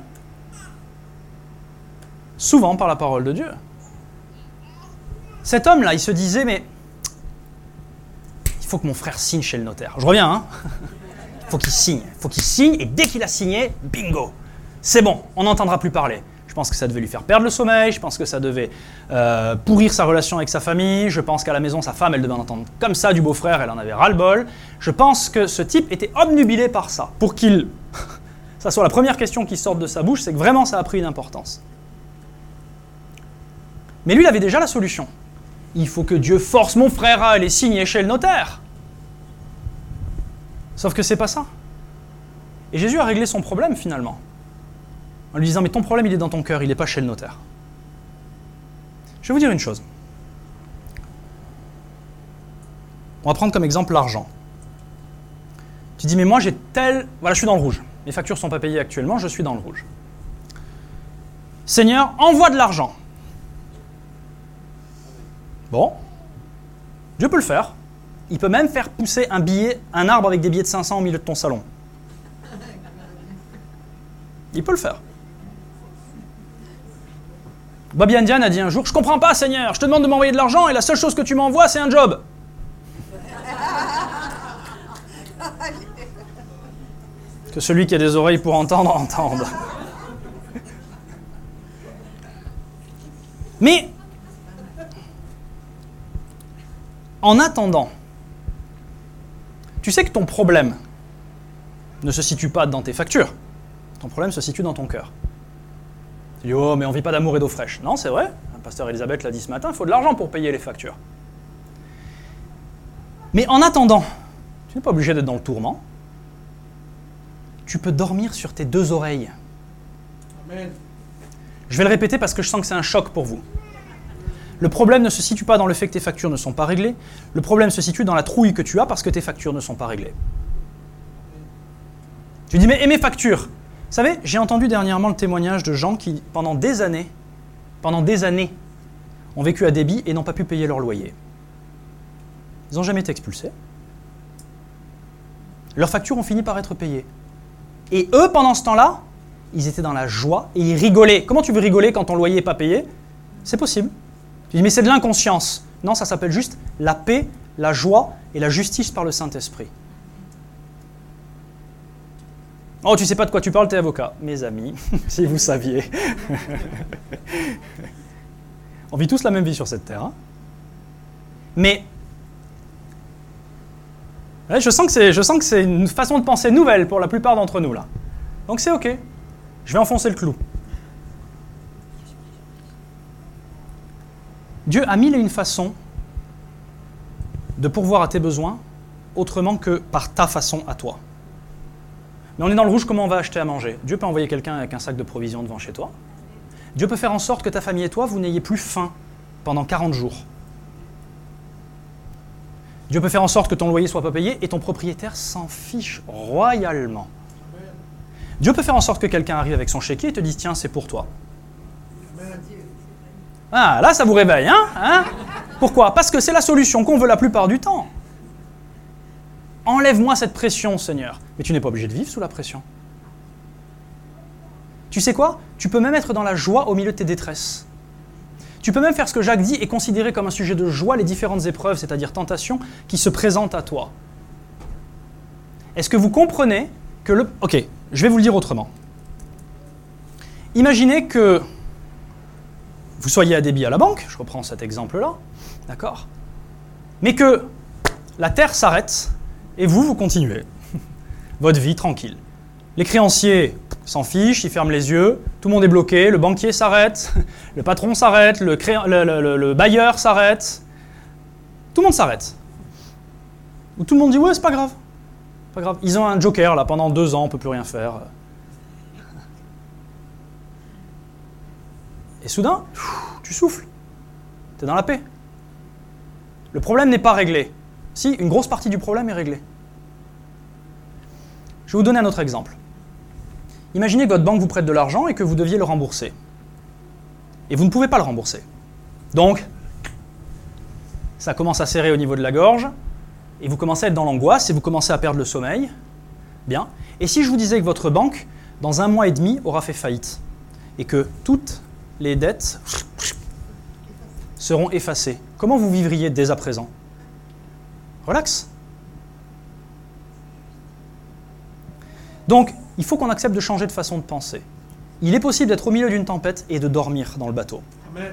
Souvent par la parole de Dieu. Cet homme-là, il se disait, mais il faut que mon frère signe chez le notaire. Je reviens, hein. Il faut qu'il signe, et dès qu'il a signé, bingo, c'est bon, on n'entendra plus parler. Je pense que ça devait lui faire perdre le sommeil, je pense que ça devait pourrir sa relation avec sa famille, je pense qu'à la maison, sa femme, elle devait en entendre comme ça du beau-frère, elle en avait ras-le-bol. Je pense que ce type était obnubilé par ça. Pour qu'il... ça soit la première question qui sorte de sa bouche, c'est que vraiment ça a pris une importance. Mais lui, il avait déjà la solution. Il faut que Dieu force mon frère à aller signer chez le notaire. Sauf que c'est pas ça. Et Jésus a réglé son problème finalement. En lui disant, mais ton problème il est dans ton cœur, il n'est pas chez le notaire. Je vais vous dire une chose. On va prendre comme exemple l'argent. Tu dis, mais moi j'ai tel... Voilà, je suis dans le rouge. Mes factures ne sont pas payées actuellement, je suis dans le rouge. Seigneur, envoie de l'argent. Bon, Dieu peut le faire. Il peut même faire pousser un arbre avec des billets de 500 au milieu de ton salon. Il peut le faire. Bobby Indian a dit un jour, je comprends pas Seigneur, je te demande de m'envoyer de l'argent et la seule chose que tu m'envoies c'est un job. Que celui qui a des oreilles pour entendre, entende. Mais, en attendant, tu sais que ton problème ne se situe pas dans tes factures. Ton problème se situe dans ton cœur. Tu dis, oh, mais on ne vit pas d'amour et d'eau fraîche. Non, c'est vrai. Le pasteur Elisabeth l'a dit ce matin, il faut de l'argent pour payer les factures. Mais en attendant, tu n'es pas obligé d'être dans le tourment. Tu peux dormir sur tes deux oreilles. Amen. Je vais le répéter parce que je sens que c'est un choc pour vous. Le problème ne se situe pas dans le fait que tes factures ne sont pas réglées. Le problème se situe dans la trouille que tu as parce que tes factures ne sont pas réglées. Tu dis, mais et mes factures? Vous savez, j'ai entendu dernièrement le témoignage de gens qui, pendant des années, ont vécu à débit et n'ont pas pu payer leur loyer. Ils n'ont jamais été expulsés. Leurs factures ont fini par être payées. Et eux, pendant ce temps-là, ils étaient dans la joie et ils rigolaient. Comment tu veux rigoler quand ton loyer n'est pas payé? C'est possible. Tu dis, mais c'est de l'inconscience. Non, ça s'appelle juste la paix, la joie et la justice par le Saint-Esprit. Oh, tu sais pas de quoi tu parles, t'es avocat. Mes amis, si vous saviez. On vit tous la même vie sur cette terre. Hein. Mais ouais, je sens que c'est une façon de penser nouvelle pour la plupart d'entre nous là. Donc c'est ok. Je vais enfoncer le clou. Dieu a mille et une façons de pourvoir à tes besoins autrement que par ta façon à toi. Mais on est dans le rouge, comment on va acheter à manger? Dieu peut envoyer quelqu'un avec un sac de provisions devant chez toi. Dieu peut faire en sorte que ta famille et toi, vous n'ayez plus faim pendant 40 jours. Dieu peut faire en sorte que ton loyer ne soit pas payé et ton propriétaire s'en fiche royalement. Dieu peut faire en sorte que quelqu'un arrive avec son chéquier et te dise « Tiens, c'est pour toi ». Ah, là, ça vous réveille, hein? Pourquoi? Parce que c'est la solution qu'on veut la plupart du temps. Enlève-moi cette pression, Seigneur. Mais tu n'es pas obligé de vivre sous la pression. Tu sais quoi? Tu peux même être dans la joie au milieu de tes détresses. Tu peux même faire ce que Jacques dit et considérer comme un sujet de joie les différentes épreuves, c'est-à-dire tentations, qui se présentent à toi. Est-ce que vous comprenez que le... Ok, je vais vous le dire autrement. Imaginez que vous soyez à débit à la banque, je reprends cet exemple-là, d'accord? Mais que la terre s'arrête et vous continuez. Votre vie tranquille. Les créanciers s'en fichent, ils ferment les yeux, tout le monde est bloqué, le banquier s'arrête, le patron s'arrête, le bailleur s'arrête. Tout le monde s'arrête. Ou tout le monde dit « Ouais, c'est pas grave. Pas grave. » Ils ont un joker, là, pendant 2 ans, on ne peut plus rien faire. Et soudain, tu souffles. Tu es dans la paix. Le problème n'est pas réglé. Si, une grosse partie du problème est réglée. Je vais vous donner un autre exemple. Imaginez que votre banque vous prête de l'argent et que vous deviez le rembourser. Et vous ne pouvez pas le rembourser. Donc, ça commence à serrer au niveau de la gorge, et vous commencez à être dans l'angoisse, et vous commencez à perdre le sommeil. Bien. Et si je vous disais que votre banque, dans 1 mois et demi, aura fait faillite, et que toutes les dettes seront effacées, comment vous vivriez dès à présent? Relax. Donc, il faut qu'on accepte de changer de façon de penser. Il est possible d'être au milieu d'une tempête et de dormir dans le bateau. Amen.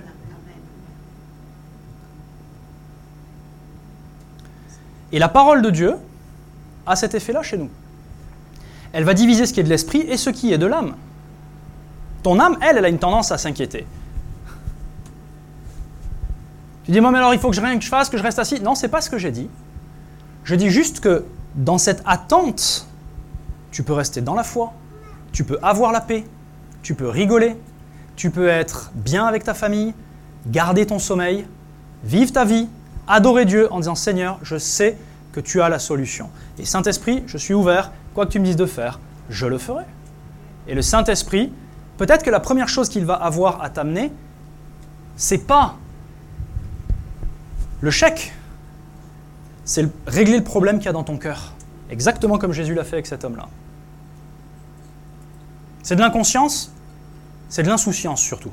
Et la parole de Dieu a cet effet-là chez nous. Elle va diviser ce qui est de l'esprit et ce qui est de l'âme. Ton âme, elle a une tendance à s'inquiéter. Tu dis, moi, mais alors il faut que je rien que je fasse, que je reste assis. Non, c'est pas ce que j'ai dit. Je dis juste que dans cette attente, tu peux rester dans la foi, tu peux avoir la paix, tu peux rigoler, tu peux être bien avec ta famille, garder ton sommeil, vivre ta vie, adorer Dieu en disant « Seigneur, je sais que tu as la solution. Et Saint-Esprit, je suis ouvert, quoi que tu me dises de faire, je le ferai. » Et le Saint-Esprit, peut-être que la première chose qu'il va avoir à t'amener, c'est pas le chèque, c'est régler le problème qu'il y a dans ton cœur. Exactement comme Jésus l'a fait avec cet homme-là. C'est de l'inconscience, c'est de l'insouciance surtout.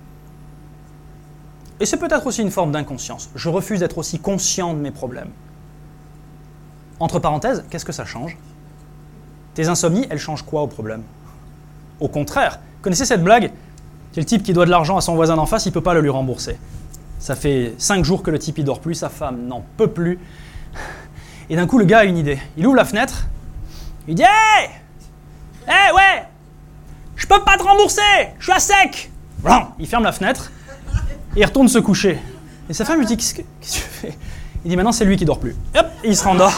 Et c'est peut-être aussi une forme d'inconscience. Je refuse d'être aussi conscient de mes problèmes. Entre parenthèses, qu'est-ce que ça change? Tes insomnies, elles changent quoi au problème? Au contraire, connaissez cette blague? C'est le type qui doit de l'argent à son voisin d'en face, il ne peut pas le lui rembourser. Ça fait 5 jours que le type ne dort plus, sa femme n'en peut plus. Et d'un coup, le gars a une idée. Il ouvre la fenêtre, il dit « Hey! Hey, ouais! Je peux pas te rembourser! Je suis à sec! » Il ferme la fenêtre et il retourne se coucher. Et sa femme lui dit « Qu'est-ce que tu fais ?» Il dit « Maintenant, c'est lui qui dort plus. » Hop, et il se rendort.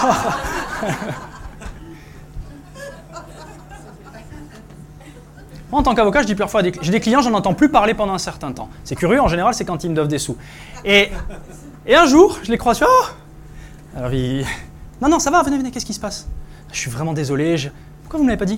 Moi, en tant qu'avocat, je dis plusieurs fois, j'ai des clients, j'en entends plus parler pendant un certain temps. C'est curieux, en général, c'est quand ils me doivent des sous. Et un jour, je les croise, je fais « Oh !» Alors il... « Non, ça va, venez, qu'est-ce qui se passe ?»« Je suis vraiment désolé, Pourquoi vous ne me l'avez pas dit ?»«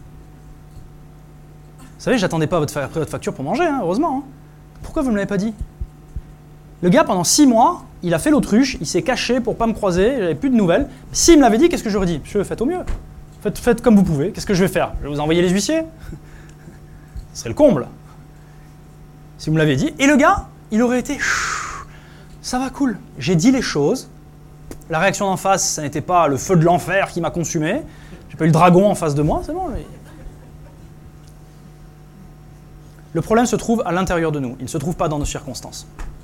Vous savez, j'attendais pas votre facture pour manger, hein, heureusement. Hein. Pourquoi vous ne me l'avez pas dit ?» Le gars, pendant 6 mois, il a fait l'autruche, il s'est caché pour pas me croiser, j'avais plus de nouvelles. S'il me l'avait dit, qu'est-ce que j'aurais dit? Monsieur, faites au mieux. Faites comme vous pouvez. Qu'est-ce que je vais faire? Je vais vous envoyer les huissiers? Ce serait le comble. Si vous me l'avez dit. Et le gars, il aurait été... Ça va, cool. J'ai dit les choses. La réaction d'en face, ça n'était pas le feu de l'enfer qui m'a consumé. J'ai pas eu le dragon en face de moi, c'est bon. Le problème se trouve à l'intérieur de nous. Il ne se trouve pas dans nos circonstances.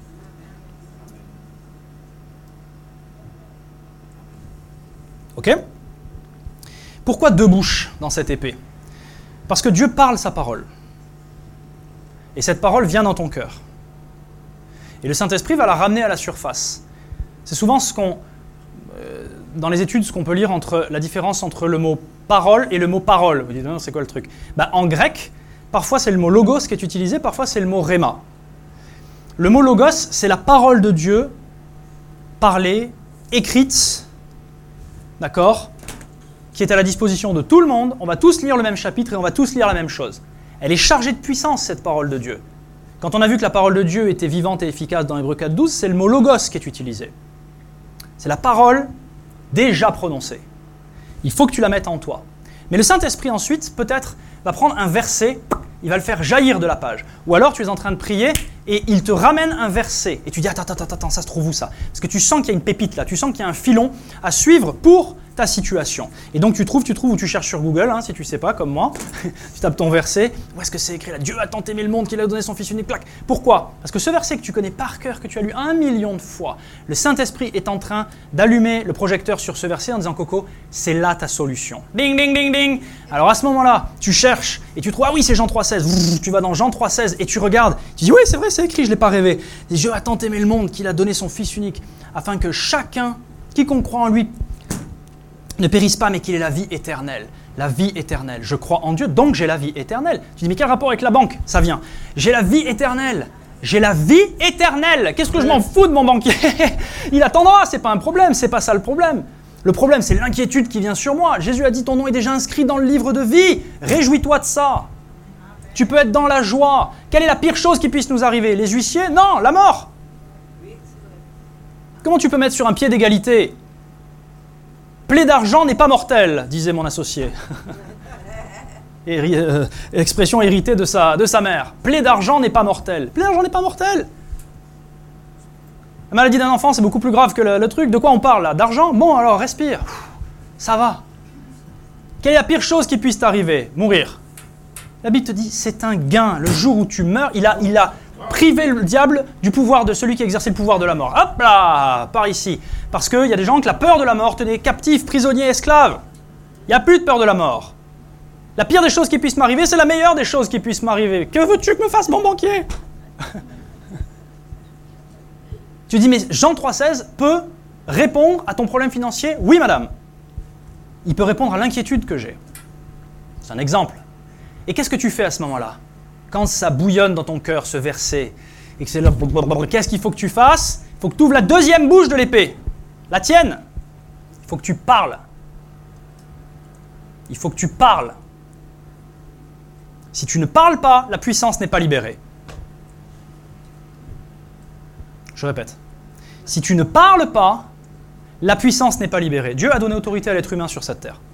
Ok? Pourquoi 2 bouches dans cette épée? Parce que Dieu parle sa parole. Et cette parole vient dans ton cœur. Et le Saint-Esprit va la ramener à la surface. C'est souvent dans les études, ce qu'on peut lire entre la différence entre le mot parole et le mot parole. Vous dites, non, c'est quoi le truc? En grec, parfois c'est le mot logos qui est utilisé, parfois c'est le mot rhéma. Le mot logos, c'est la parole de Dieu parlée, écrite, d'accord, qui est à la disposition de tout le monde. On va tous lire le même chapitre et on va tous lire la même chose. Elle est chargée de puissance, cette parole de Dieu. Quand on a vu que la parole de Dieu était vivante et efficace dans Hébreux 4.12, c'est le mot logos qui est utilisé. C'est la parole déjà prononcée. Il faut que tu la mettes en toi. Mais le Saint-Esprit ensuite, peut-être, va prendre un verset, il va le faire jaillir de la page. Ou alors tu es en train de prier et il te ramène un verset. Et tu dis, attends, ça se trouve où ça? Parce que tu sens qu'il y a une pépite là, tu sens qu'il y a un filon à suivre pour ta situation. Et donc tu trouves ou tu cherches sur Google, hein, si tu ne sais pas, comme moi, tu tapes ton verset, où est-ce que c'est écrit là? Dieu a tant aimé le monde qu'il a donné son Fils unique, clac. Pourquoi? Parce que ce verset que tu connais par cœur, que tu as lu 1 million de fois, le Saint-Esprit est en train d'allumer le projecteur sur ce verset en disant, Coco, c'est là ta solution. Ding, ding, ding, ding. Alors à ce moment-là, tu cherches et tu trouves, ah oui, c'est Jean 3,16. Tu vas dans Jean 3,16 et tu regardes, tu dis, oui, c'est vrai, c'est écrit, je ne l'ai pas rêvé. Dieu a tant aimé le monde qu'il a donné son Fils unique, afin que chacun, quiconque croit en lui, ne périsse pas, mais qu'il ait la vie éternelle. La vie éternelle. Je crois en Dieu, donc j'ai la vie éternelle. Tu dis, mais quel rapport avec la banque? Ça vient. J'ai la vie éternelle. J'ai la vie éternelle. Qu'est-ce que je m'en fous de mon banquier? Il attendra, c'est pas un problème, c'est pas ça le problème. Le problème, c'est l'inquiétude qui vient sur moi. Jésus a dit, ton nom est déjà inscrit dans le livre de vie. Réjouis-toi de ça. Tu peux être dans la joie. Quelle est la pire chose qui puisse nous arriver? Les huissiers? Non, la mort. Comment tu peux mettre sur un pied d'égalité? Plaie d'argent n'est pas mortelle, disait mon associé. Expression héritée de sa mère. Plaie d'argent n'est pas mortelle. Plaie d'argent n'est pas mortelle. La maladie d'un enfant, c'est beaucoup plus grave que le truc. De quoi on parle là? D'argent? Bon, alors respire. Ça va. Quelle est la pire chose qui puisse t'arriver? Mourir. La Bible te dit, c'est un gain. Le jour où tu meurs, il a privé le diable du pouvoir de celui qui exerçait le pouvoir de la mort. Hop là, par ici. Parce qu'il y a des gens que la peur de la mort tenait captifs, prisonniers, esclaves. Il n'y a plus de peur de la mort. La pire des choses qui puissent m'arriver, c'est la meilleure des choses qui puissent m'arriver. Que veux-tu que me fasse mon banquier? Tu dis, mais Jean 3,16 peut répondre à ton problème financier? Oui, madame. Il peut répondre à l'inquiétude que j'ai. C'est un exemple. Et qu'est-ce que tu fais à ce moment-là? Quand ça bouillonne dans ton cœur, ce verset, et que c'est là, qu'est-ce qu'il faut que tu fasses? Il faut que tu ouvres la deuxième bouche de l'épée. La tienne. Il faut que tu parles. Il faut que tu parles. Si tu ne parles pas, la puissance n'est pas libérée. Je répète. Si tu ne parles pas, la puissance n'est pas libérée. Dieu a donné autorité à l'être humain sur cette terre.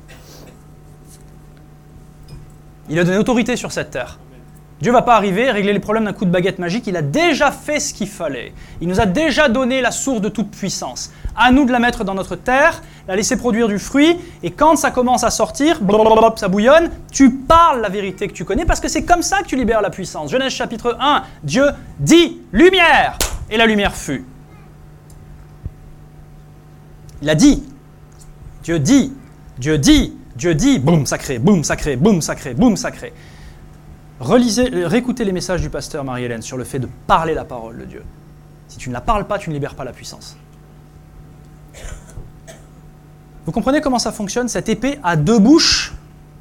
Il a donné autorité sur cette terre. Dieu ne va pas arriver et régler les problèmes d'un coup de baguette magique. Il a déjà fait ce qu'il fallait. Il nous a déjà donné la source de toute puissance. À nous de la mettre dans notre terre, la laisser produire du fruit. Et quand ça commence à sortir, ça bouillonne, tu parles la vérité que tu connais parce que c'est comme ça que tu libères la puissance. Genèse chapitre 1, Dieu dit « lumière » et la lumière fut. Il a dit. Dieu dit. Dieu dit. Dieu dit. Boum, ça crée, boum, ça crée, boum, ça crée, boum, ça crée. Réécoutez les messages du pasteur Marie-Hélène sur le fait de parler la parole de Dieu. Si tu ne la parles pas, tu ne libères pas la puissance. Vous comprenez comment ça fonctionne? Cette épée a deux bouches.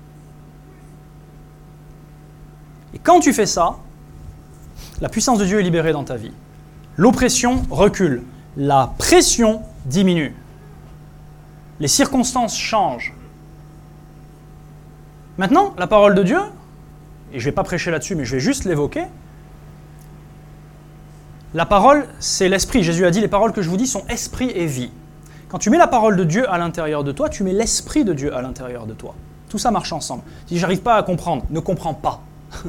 Et quand tu fais ça, la puissance de Dieu est libérée dans ta vie. L'oppression recule. La pression diminue. Les circonstances changent. Maintenant, la parole de Dieu, et je ne vais pas prêcher là-dessus, mais je vais juste l'évoquer. La parole, c'est l'esprit. Jésus a dit, les paroles que je vous dis sont esprit et vie. Quand tu mets la parole de Dieu à l'intérieur de toi, tu mets l'esprit de Dieu à l'intérieur de toi. Tout ça marche ensemble. Si je n'arrive pas à comprendre, ne comprends pas.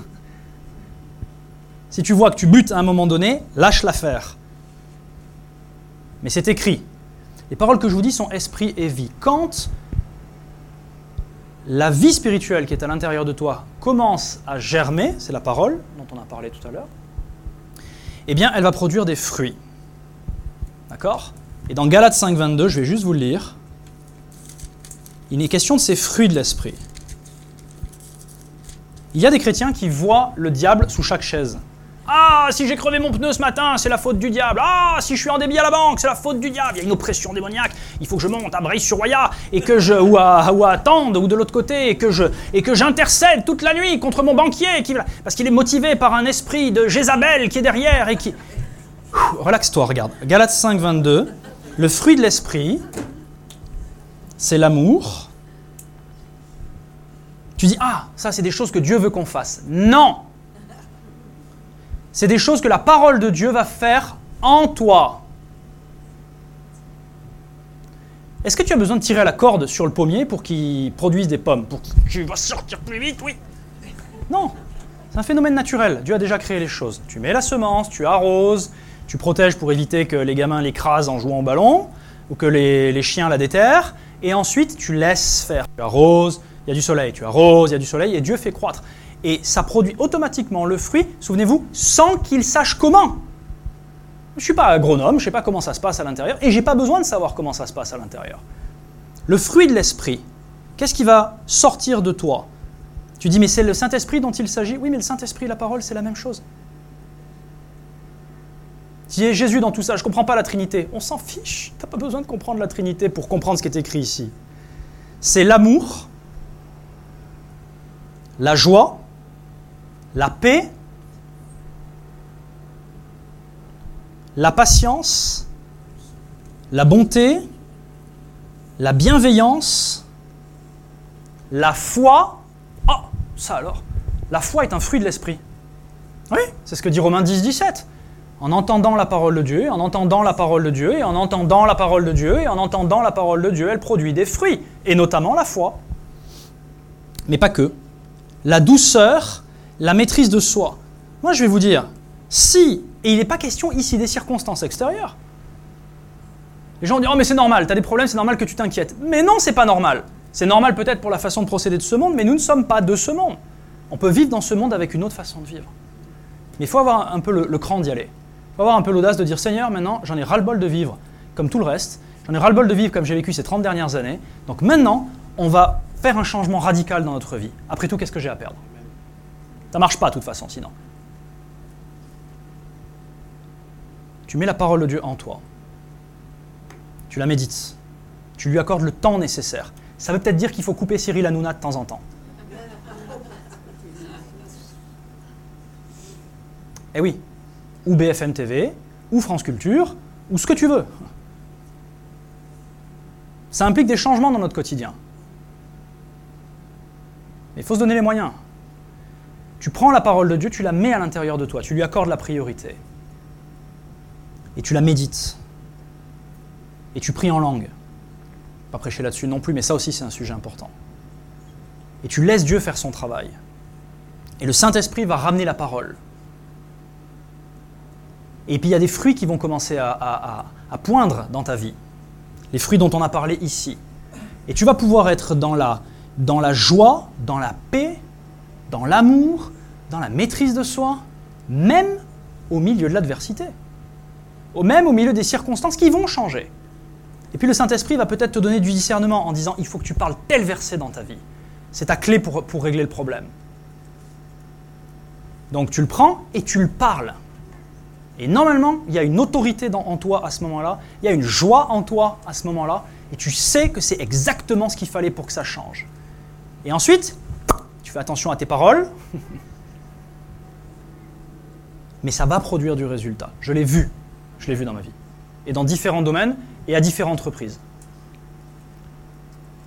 Si tu vois que tu butes à un moment donné, lâche l'affaire. Mais c'est écrit. Les paroles que je vous dis sont esprit et vie. Quand la vie spirituelle qui est à l'intérieur de toi commence à germer, c'est la parole dont on a parlé tout à l'heure, eh bien, elle va produire des fruits. D'accord? Et dans Galates 5, 22, je vais juste vous le lire, il est question de ces fruits de l'esprit. Il y a des chrétiens qui voient le diable sous chaque chaise. Ah, si j'ai crevé mon pneu ce matin, c'est la faute du diable. Ah, si je suis en débit à la banque, c'est la faute du diable. Il y a une oppression démoniaque. Il faut que je monte à Breil-sur-Roya ou à Tende ou de l'autre côté et que j'intercède toute la nuit contre mon banquier parce qu'il est motivé par un esprit de Jézabel qui est derrière et qui... Relaxe-toi, regarde. Galates 5, 22. Le fruit de l'esprit, c'est l'amour. Tu dis, ah, ça c'est des choses que Dieu veut qu'on fasse. Non! C'est des choses que la parole de Dieu va faire en toi. Est-ce que tu as besoin de tirer à la corde sur le pommier pour qu'il produise des pommes? Pour qu'il va sortir plus vite, oui. Non, c'est un phénomène naturel. Dieu a déjà créé les choses. Tu mets la semence, tu arroses, tu protèges pour éviter que les gamins l'écrasent en jouant au ballon ou que les chiens la déterrent. Et ensuite, tu laisses faire. Tu arroses, il y a du soleil. Tu arroses, il y a du soleil et Dieu fait croître. Et ça produit automatiquement le fruit, souvenez-vous, sans qu'il sache comment. Je ne suis pas agronome, je ne sais pas comment ça se passe à l'intérieur, et je n'ai pas besoin de savoir comment ça se passe à l'intérieur. Le fruit de l'esprit, qu'est-ce qui va sortir de toi? Tu dis, mais c'est le Saint-Esprit dont il s'agit? Oui, mais le Saint-Esprit et la parole, c'est la même chose. Qui est Jésus dans tout ça? Je ne comprends pas la Trinité. On s'en fiche, tu n'as pas besoin de comprendre la Trinité pour comprendre ce qui est écrit ici. C'est l'amour, la joie, la paix la patience, la bonté, la bienveillance, la foi. Oh, ça alors, la foi est un fruit de l'esprit. Oui, c'est ce que dit Romains 10, 17. En entendant la parole de Dieu, en entendant la parole de Dieu, et en entendant la parole de Dieu, et en entendant la parole de Dieu, elle produit des fruits, et notamment la foi. Mais pas que. La douceur, la maîtrise de soi. Moi, je vais vous dire, si, et il n'est pas question ici des circonstances extérieures. Les gens disent « Oh, mais c'est normal, tu as des problèmes, c'est normal que tu t'inquiètes. » Mais non, c'est pas normal. C'est normal peut-être pour la façon de procéder de ce monde, mais nous ne sommes pas de ce monde. On peut vivre dans ce monde avec une autre façon de vivre. Mais il faut avoir un peu le cran d'y aller. Il faut avoir un peu l'audace de dire « Seigneur, maintenant, j'en ai ras-le-bol de vivre comme tout le reste. J'en ai ras-le-bol de vivre comme j'ai vécu ces 30 dernières années. Donc maintenant, on va faire un changement radical dans notre vie. Après tout, qu'est-ce que j'ai à perdre ?» Ça ne marche pas de toute façon, sinon. Tu mets la parole de Dieu en toi. Tu la médites. Tu lui accordes le temps nécessaire. Ça veut peut-être dire qu'il faut couper Cyril Hanouna de temps en temps. Eh oui. Ou BFM TV, ou France Culture, ou ce que tu veux. Ça implique des changements dans notre quotidien. Mais il faut se donner les moyens. Tu prends la parole de Dieu, tu la mets à l'intérieur de toi, tu lui accordes la priorité. Et tu la médites. Et tu pries en langue. Pas prêcher là-dessus non plus, mais ça aussi c'est un sujet important. Et tu laisses Dieu faire son travail. Et le Saint-Esprit va ramener la parole. Et puis il y a des fruits qui vont commencer à poindre dans ta vie. Les fruits dont on a parlé ici. Et tu vas pouvoir être dans la joie, dans la paix, dans l'amour, dans la maîtrise de soi, même au milieu de l'adversité. Même au milieu des circonstances qui vont changer. Et puis le Saint-Esprit va peut-être te donner du discernement en disant « il faut que tu parles tel verset dans ta vie ». C'est ta clé pour régler le problème. Donc tu le prends et tu le parles. Et normalement, il y a une autorité en toi à ce moment-là, il y a une joie en toi à ce moment-là, et tu sais que c'est exactement ce qu'il fallait pour que ça change. Et ensuite, tu fais attention à tes paroles, mais ça va produire du résultat. Je l'ai vu dans ma vie, et dans différents domaines, et à différentes reprises. Amen ?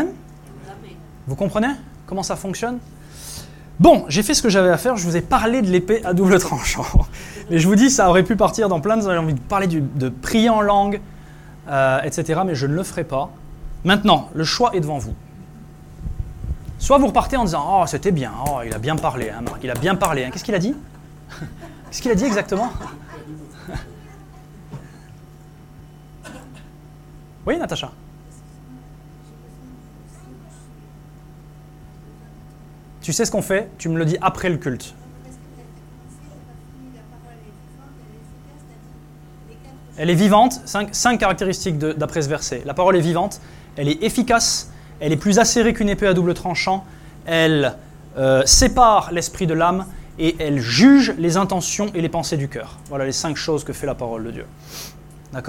Vous comprenez comment ça fonctionne ? Bon, j'ai fait ce que j'avais à faire, je vous ai parlé de l'épée à double tranchant. Mais je vous dis, ça aurait pu partir dans plein de... J'ai envie de parler de prier en langue, etc., mais je ne le ferai pas. Maintenant, le choix est devant vous. Soit vous repartez en disant « Oh, c'était bien, oh, il a bien parlé, hein, Marc, il a bien parlé. Hein. » Qu'est-ce qu'il a dit ? Qu'est-ce qu'il a dit exactement ? Oui, Natacha ? Tu sais ce qu'on fait ? Tu me le dis après le culte. Elle est vivante, 5 caractéristiques d'après ce verset. La parole est vivante, elle est efficace, elle est plus acérée qu'une épée à double tranchant, elle sépare l'esprit de l'âme et elle juge les intentions et les pensées du cœur. Voilà les 5 choses que fait la parole de Dieu. D'accord ?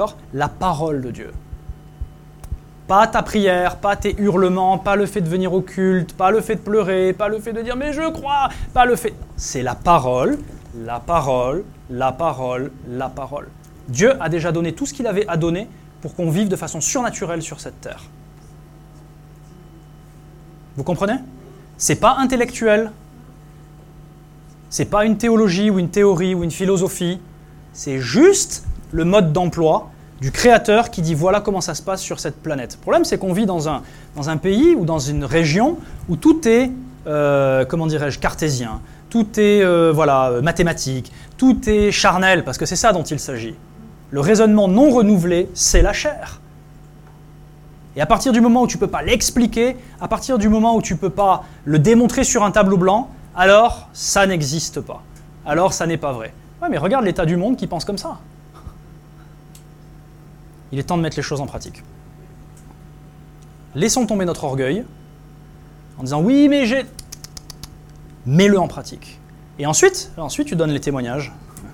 La parole de Dieu. Pas ta prière, pas tes hurlements, pas le fait de venir au culte, pas le fait de pleurer, pas le fait de dire « mais je crois », pas le fait... C'est la parole, la parole, la parole, la parole. Dieu a déjà donné tout ce qu'il avait à donner pour qu'on vive de façon surnaturelle sur cette terre. Vous comprenez ? C'est pas intellectuel, c'est pas une théologie ou une théorie ou une philosophie, c'est juste le mode d'emploi du Créateur qui dit voilà comment ça se passe sur cette planète. Le problème, c'est qu'on vit dans un pays ou dans une région où tout est, cartésien, tout est mathématique, tout est charnel, parce que c'est ça dont il s'agit. Le raisonnement non renouvelé, c'est la chair. Et à partir du moment où tu ne peux pas l'expliquer, à partir du moment où tu ne peux pas le démontrer sur un tableau blanc, alors ça n'existe pas. Alors ça n'est pas vrai. Ouais, mais regarde l'état du monde qui pense comme ça. Il est temps de mettre les choses en pratique. Laissons tomber notre orgueil en disant « oui, mais j'ai... » Mets-le en pratique. Et ensuite, tu donnes les témoignages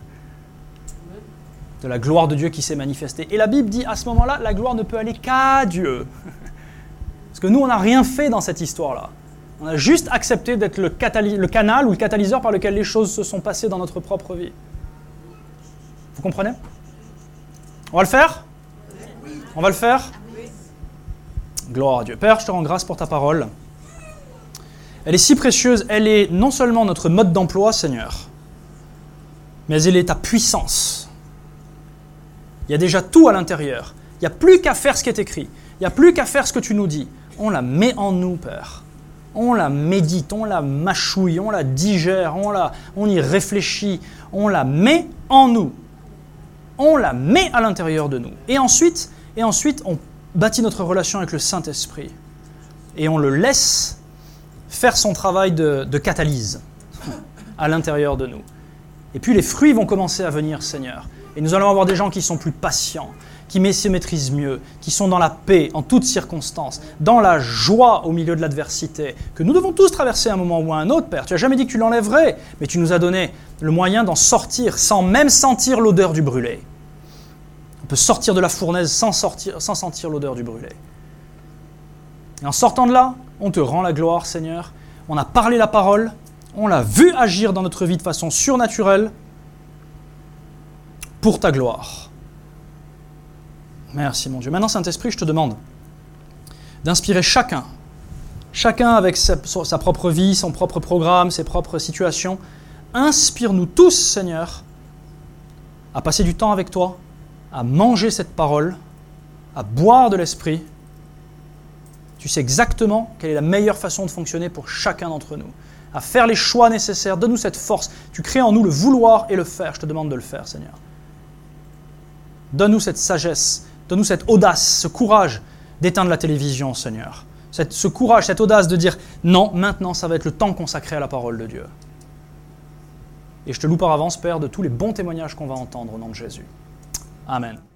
de la gloire de Dieu qui s'est manifestée. Et la Bible dit à ce moment-là, la gloire ne peut aller qu'à Dieu. Parce que nous, on n'a rien fait dans cette histoire-là. On a juste accepté d'être le canal ou le catalyseur par lequel les choses se sont passées dans notre propre vie. Vous comprenez? On va le faire? On va le faire? Gloire à Dieu. Père, je te rends grâce pour ta parole. Elle est si précieuse, elle est non seulement notre mode d'emploi, Seigneur, mais elle est ta puissance. Il y a déjà tout à l'intérieur. Il n'y a plus qu'à faire ce qui est écrit. Il n'y a plus qu'à faire ce que tu nous dis. On la met en nous, Père. On la médite, on la mâchouille, on la digère, on y réfléchit. On la met en nous. On la met à l'intérieur de nous. Et ensuite, on bâtit notre relation avec le Saint-Esprit. Et on le laisse faire son travail de catalyse à l'intérieur de nous. Et puis les fruits vont commencer à venir, Seigneur. Et nous allons avoir des gens qui sont plus patients, qui se maîtrisent mieux, qui sont dans la paix en toutes circonstances, dans la joie au milieu de l'adversité, que nous devons tous traverser à un moment ou à un autre, Père. Tu n'as jamais dit que tu l'enlèverais, mais tu nous as donné le moyen d'en sortir sans même sentir l'odeur du brûlé. On peut sortir de la fournaise sans sentir l'odeur du brûlé. Et en sortant de là, on te rend la gloire, Seigneur. On a parlé la parole, on l'a vu agir dans notre vie de façon surnaturelle pour ta gloire. Merci, mon Dieu. Maintenant, Saint-Esprit, je te demande d'inspirer chacun avec sa propre vie, son propre programme, ses propres situations. Inspire-nous tous, Seigneur, à passer du temps avec toi, à manger cette parole, à boire de l'Esprit. Tu sais exactement quelle est la meilleure façon de fonctionner pour chacun d'entre nous. À faire les choix nécessaires. Donne-nous cette force. Tu crées en nous le vouloir et le faire. Je te demande de le faire, Seigneur. Donne-nous cette sagesse. Donne-nous cette audace, ce courage d'éteindre la télévision, Seigneur. Ce courage, cette audace de dire non, maintenant ça va être le temps consacré à la parole de Dieu. Et je te loue par avance, Père, de tous les bons témoignages qu'on va entendre au nom de Jésus. Amen.